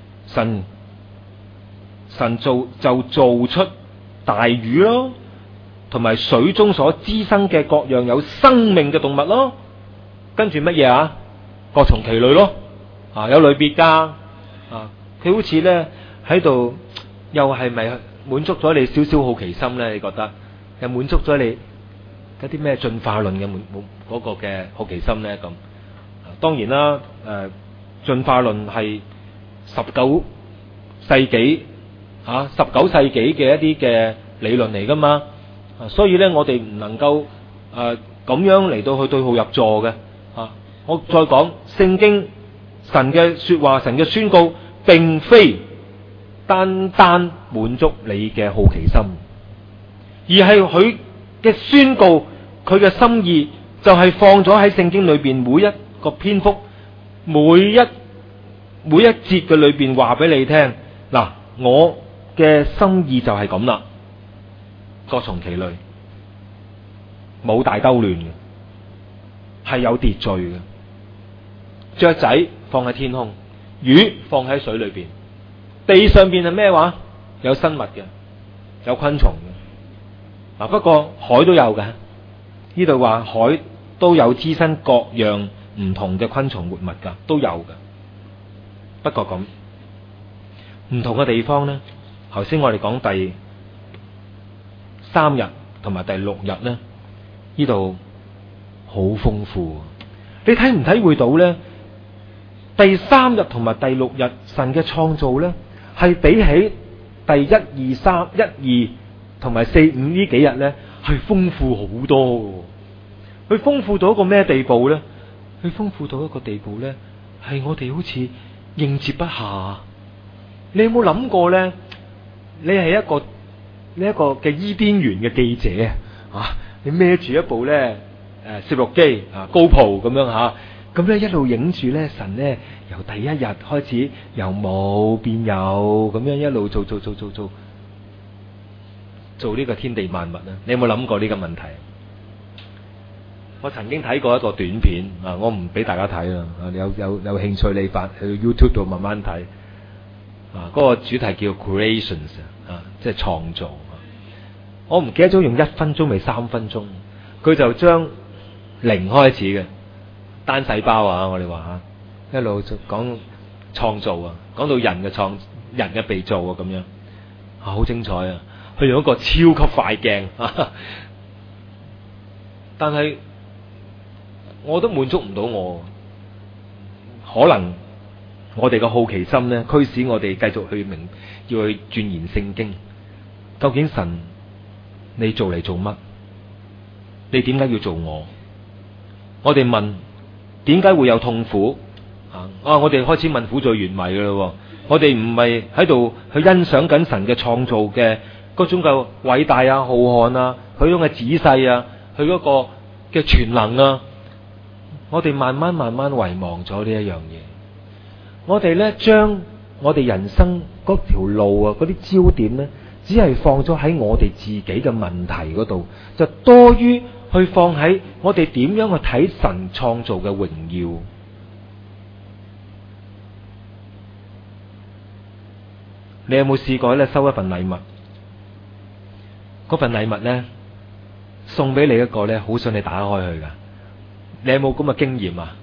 神做就做出大魚咯，同埋水中所滋生嘅各樣有生命嘅動物咯，跟住乜嘢啊？各從其類咯，啊，有類別噶，啊，佢好似咧喺度，又係咪滿足咗你少少好奇心咧？你覺得又滿足咗你嗰啲咩進化論嘅嗰個嘅好奇心咧？咁當然啦，進化論係19世紀19世紀嘅一啲嘅理論嚟噶嘛，所以咧我哋唔能夠咁樣嚟到去對號入座嘅。我再講聖經神嘅說話，神嘅宣告，並非單單滿足你嘅好奇心，而係佢嘅宣告，佢嘅心意就係放咗喺聖經裏邊每一個篇幅，每一節嘅裏邊話俾你聽。嗱，我嘅心意就係咁啦，各從其類，冇大兜亂嘅，係有秩序嘅。雀仔放喺天空，魚放喺水裏邊，地上邊係咩話？有生物嘅，有昆蟲嘅。不過海都有嘅，呢度話海都有滋生各樣唔同嘅昆蟲活物噶，都有嘅。不過咁唔同嘅地方呢，頭先我哋講第3日同埋第6日呢，呢度好豐富。你體唔體會到呢？第3日同埋第6日神嘅創造呢，係比起第1、2、3、1、2同埋4、5呢幾日呢，係豐富好多嘅。佢豐富到一個咩地步呢？佢豐富到一個地步呢，係我哋好似應接不下。你有冇諗過呢？你係一個嘅伊甸園嘅記者啊！你孭住一部呢攝錄機啊，GoPro咁樣吓，咁咧一路影住咧神咧由第一日開始由冇變有，咁樣一路做呢個天地萬物啊！你有冇諗過呢個問題？我曾經睇過一個短片啊，我唔俾大家睇啦，有興趣你發去 YouTube 度慢慢睇啊。嗰個主題叫 Creations 啊，即係創造。我唔記得咗用1分鐘未3分鐘，佢就將0開始嘅單細胞啊，我哋話一路就講創造啊，講到人嘅被造啊，咁樣好精彩啊！佢用一個超級快鏡，但係我都滿足唔到我。可能我哋嘅好奇心咧，驅使我哋繼續要去鑽研聖經。究竟神你做嚟做乜？你點解要做我？我哋問點解會有痛苦我哋開始問苦罪原迷噶啦。我哋唔係喺度去欣賞緊神嘅創造嘅嗰種嘅偉大啊、浩瀚啊，佢種嘅仔細啊，佢嗰個嘅全能啊，我哋慢慢遺忘咗呢一樣嘢。我哋咧將我哋人生嗰條路啊，嗰啲焦點咧，只係放咗喺我哋自己嘅問題嗰度，就多於去放喺我哋點樣去睇神創造嘅榮耀。你有冇試過咧收一份禮物？嗰份禮物咧送俾你一個咧，好想你打開佢噶。你有冇咁嘅經驗啊？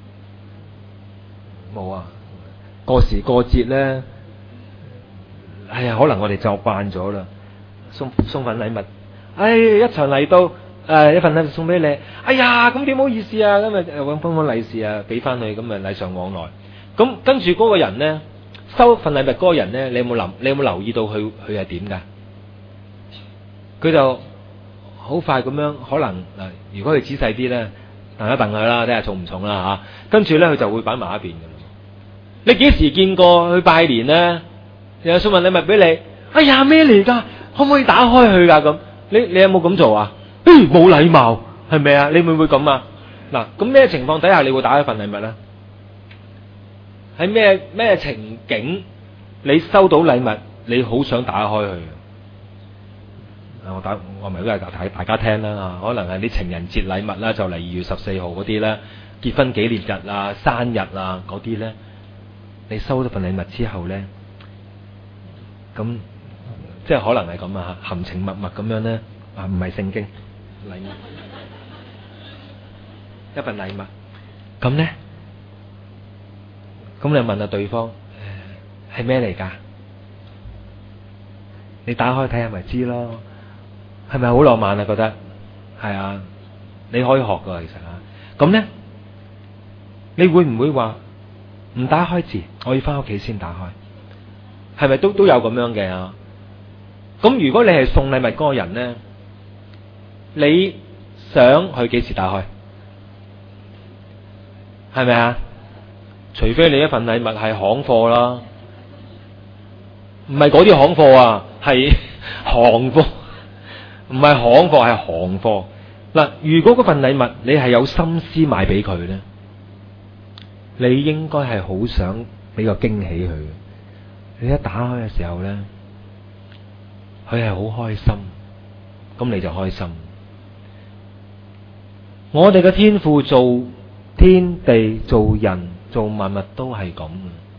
冇啊！過時過節咧，哎呀，可能我哋就慣咗啦。送份禮物，一場嚟到，一份禮物送俾你，哎呀，咁點好意思啊？咁啊揾封利是啊，俾翻佢，咁啊禮尚往來。咁跟住嗰個人咧，收份禮物嗰個人咧，你有冇留意到佢係點噶？佢就好快咁樣，可能嗱，如果佢仔細啲咧，等一等佢啦，睇下重唔重啦吓。跟住咧，佢就會擺埋一邊噶啦。你幾時見過去拜年咧？有送份禮物俾你，哎呀，咩嚟噶？可唔可以打開佢噶？咁你有冇咁做啊？冇禮貌係咪啊？你會唔會咁啊？嗱，咁咩情況底下你會打開份禮物咧？喺咩情景你收到禮物，你好想打開佢？我咪都係睇大家聽啦，可能係啲情人節禮物啦，就嚟2月14號嗰啲咧，結婚紀念日啊、生日啊嗰啲咧，你收咗份禮物之後咧，咁即係可能係咁啊，含情脈脈咁樣咧，唔係聖經禮物，一份禮物，咁咧，咁你問下對方係咩嚟噶？你打開睇下咪知咯。係咪好浪漫啊？覺得係啊，你可以學噶，其實啊。咁咧，你會唔會話唔打開字，我要翻屋企先打開？係咪都有咁樣嘅啊？咁如果你係送禮物嗰個人咧，你想佢幾時打開？係咪啊？除非你一份禮物係行貨啦，唔係嗰啲行貨啊，係行貨。唔係行貨，係行貨。嗱，如果嗰份禮物你係有心思買俾佢咧，你應該係好想俾個驚喜佢。你一打開嘅時候咧，佢係好開心，咁你就開心。我哋嘅天父做天地、做人、做萬物都係咁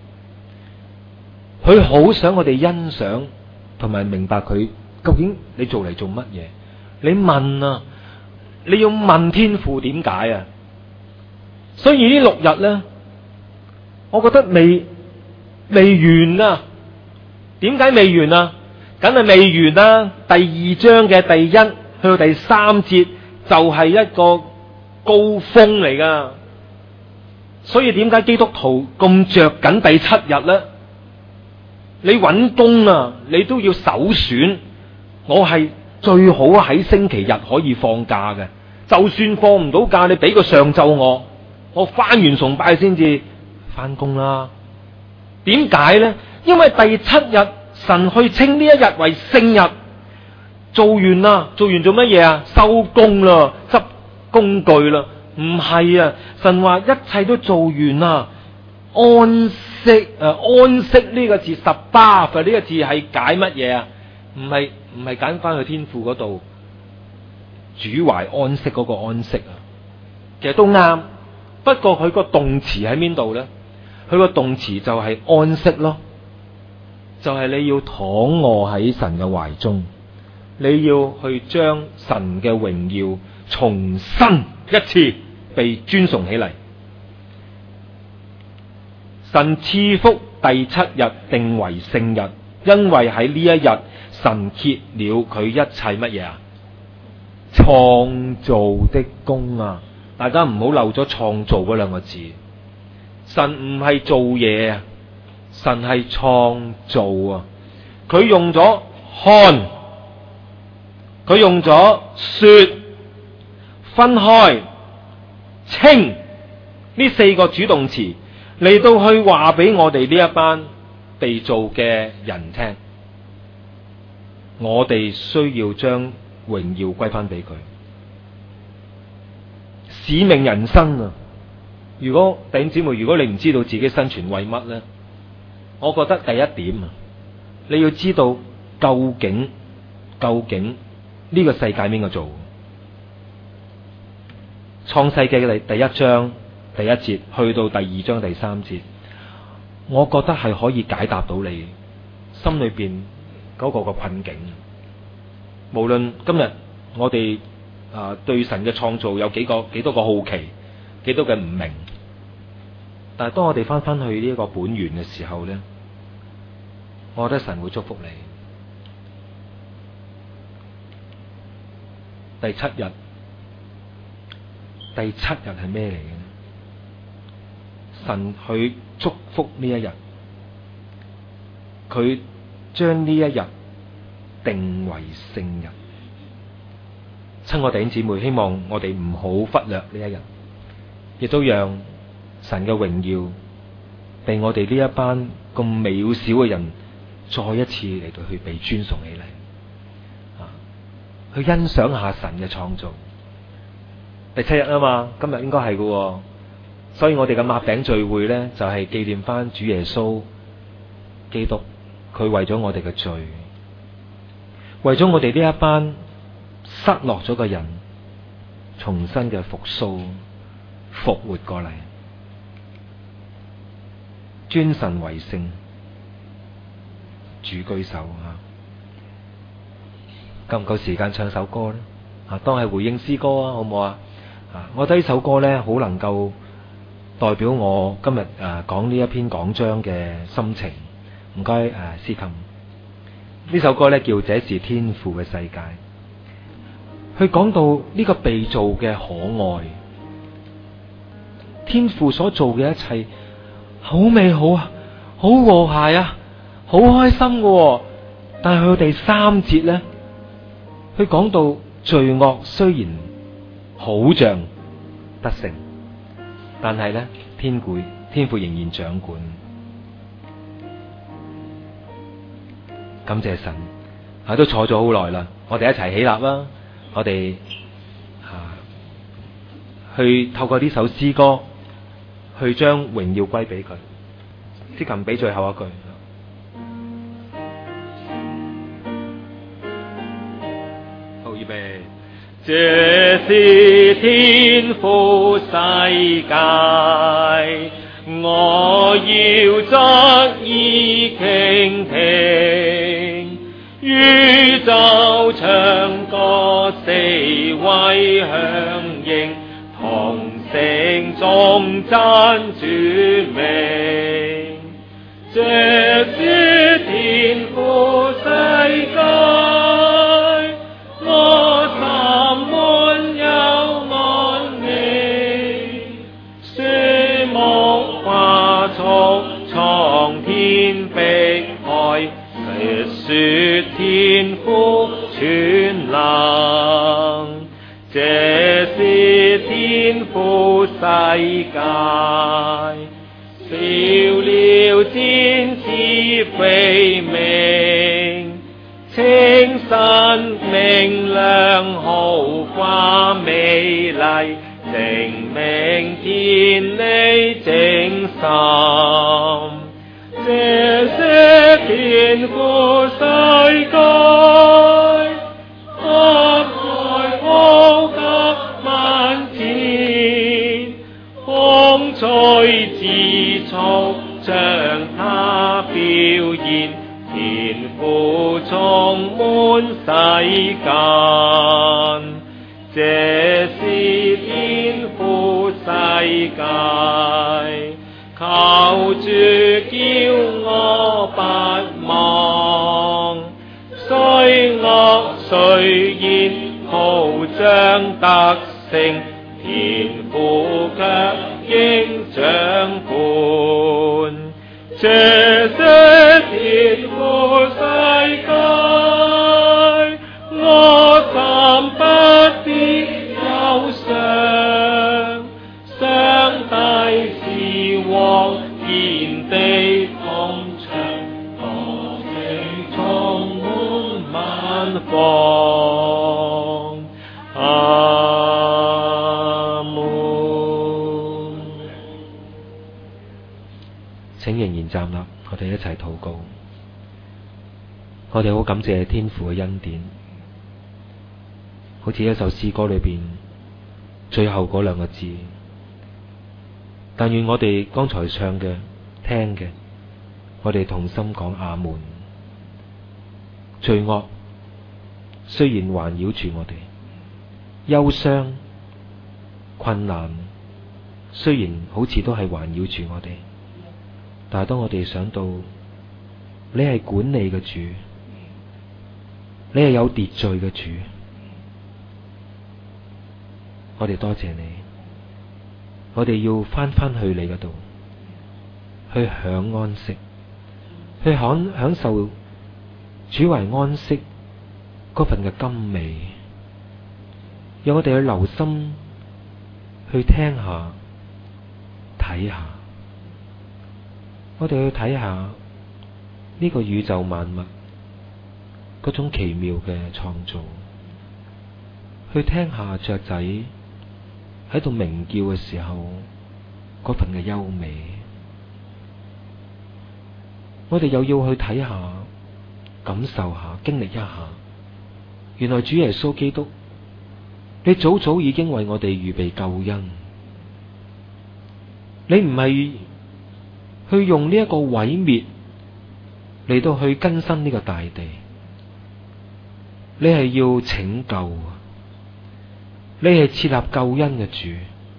嘅。佢好想我哋欣賞同埋明白佢。究竟你做嚟做乜嘢？你問啊，你要問天父點解啊？所以呢6日咧，我覺得未完啊。點解未完啊？梗係未完啦。第2章嘅第1去到第3節就係一個高峰嚟噶。所以點解基督徒咁着緊第7日咧？你搵工啊，你都要首選。我係最好喺星期日可以放假嘅，就算放唔到假，你俾個上晝我翻完崇拜先至翻工啦。點解呢？因為第7日神去稱呢一日為聖日，做完啦，做完做乜嘢啊？收工啦，執工具啦。唔係啊，神話一切都做完啦，安息安息呢個字，sabbath呢個字係解乜嘢啊？唔係揀翻去天父嗰度主懷安息嗰個安息啊，其實都啱。不過佢個動詞喺邊度咧？佢個動詞就係安息咯，就係你要躺臥喺神嘅懷中，你要去將神嘅榮耀重新一次被尊崇起嚟。神賜福第7日定為聖日，因為喺呢一日神歇了佢一切乜嘢啊？創造的工啊！大家唔好漏咗創造嗰2個字。神唔係做嘢啊，神係創造啊。佢用咗看，佢用咗說，分開，稱呢4個主動詞嚟到去話俾我哋呢一班被造嘅人聽。 我哋需要將榮耀歸翻俾佢。使命人生啊！如果弟兄姊妹，如果你唔知道自己生存為乜呢？我覺得第一點啊，你要知道究竟呢個世界邊個做？創世記嘅第一章第一節去到第二章第三節，我覺得係可以解答到你心裏邊嗰個困境。無論今日我哋對神嘅創造有幾多個好奇，幾多嘅唔明，但係當我哋翻去呢一個本源嘅時候呢，我覺得神會祝福你。第七日係咩嚟嘅？神去祝福呢一日，佢將呢一日定為聖日。親愛弟兄姊妹，希望我哋唔好忽略呢一日，亦都讓神嘅榮耀被我哋呢一班咁渺小嘅人再一次嚟到去被尊崇起嚟，去欣賞下神嘅創造。第七日啊嘛，今日應該係嘅，所以我哋嘅擘餅聚會呢，就係紀念翻主耶穌基督，佢為咗我哋嘅罪，為咗我哋呢一班失落咗嘅人，重新嘅復甦復活過嚟，尊神為聖，主居首啊！夠唔夠時間唱首歌呢？當係回應詩歌啊，好唔好啊？我覺得呢首歌呢，好能夠代表我今日講呢一篇講章嘅心情。唔該司琴，呢首歌呢，叫《這是天父嘅世界》，佢講到呢個被造嘅可愛，天父所做嘅一切好美好啊，好和諧啊，好開心嘅。但係佢第三節呢，佢講到罪惡雖然好像得勝，但係呢，天父仍然掌管。感謝神，都坐咗好耐啦，我哋一齊起立啦，我哋去透過呢首詩歌，去將榮耀歸俾佢。司琴俾最後一句。好，預備。這是天父世界，我要側耳傾聽，宇宙唱歌四圍響應，同聲頌讚主名。這是天父世界，我心滿有安寧，樹木花草蒼天碧海，述說天父全能。這是天父世界，少了天賜非命，清新明亮豪華美麗，證明天理正心。這是天父世界，風吹自草，將它表現，天父充滿世間。這是天父世界，求主叫我不忘，雖惡雖賢，好像得勝，天父卻應掌管。這是天父世界，我心不必憂傷，上帝是王，天地穹蒼，我情充滿萬芬芳。阿門。 請仍然站立，我哋一齊禱告。我哋好感謝天父嘅恩典，好似一首詩歌裏邊最後嗰兩個字。但願我哋剛才唱嘅、聽嘅，我哋同心講阿門。罪惡雖然環繞住我哋，憂傷、困難雖然好似都係環繞住我哋，但係當我哋想到你係管理嘅主，你係有秩序嘅主，我哋多謝你。我哋要翻去你嗰度，去享安息，去享受主為安息嗰份嘅甘美。讓我哋去留心去聽下、睇下，我哋去睇下呢個宇宙萬物嗰種奇妙嘅創造，去聽下雀仔喺度鳴叫嘅時候嗰份嘅優美。我哋又要去睇下、感受下、經歷一下，原來主耶穌基督，你早早已經為我哋預備救恩。你唔係去用呢一個毀滅嚟到去更新呢個大地，你係要拯救，你係設立救恩嘅主，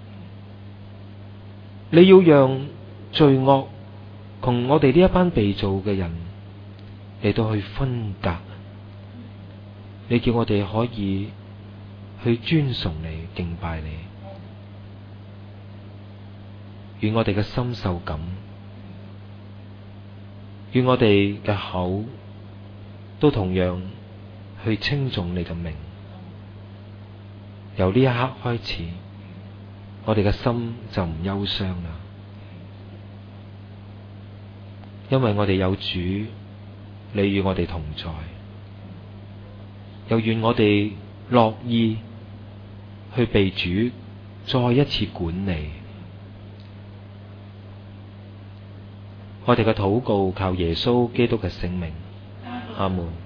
你要讓罪惡同我哋呢一班被造嘅人嚟到去分隔，你叫我哋可以去尊崇你、敬拜你。願我哋嘅心受感，願我哋嘅口都同樣去稱頌你嘅名。由呢一刻開始，我哋嘅心就唔憂傷啦，因為我哋有主，你與我哋同在。又願我哋樂意去被主再一次管理。我哋嘅禱告靠耶穌基督嘅聖名，阿門。